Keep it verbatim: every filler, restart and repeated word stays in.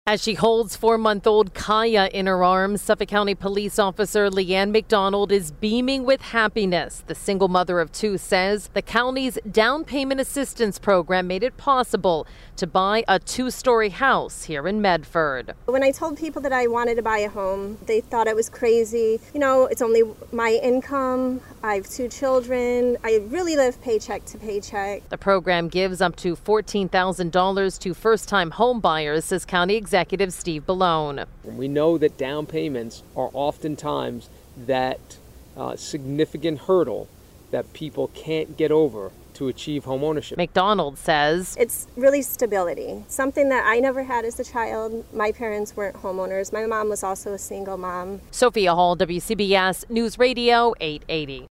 As she holds four-month-old Kaya in her arms, Suffolk County Police Officer Leanne McDonald is beaming with happiness. The single mother of two says the county's down payment assistance program made it possible to buy a two-story house here in Medford. When I told people that I wanted to buy a home, they thought I was crazy. You know, it's only my income. I have two children. I really live paycheck to paycheck. The program gives up to fourteen thousand dollars to first-time home buyers, says County Executive Steve Bellone. We know that down payments are oftentimes that uh, significant hurdle that people can't get over to achieve home ownership. McDonald says it's really stability, something that I never had as a child. My parents weren't homeowners. My mom was also a single mom. Sophia Hall, W C B S News Radio eight eighty.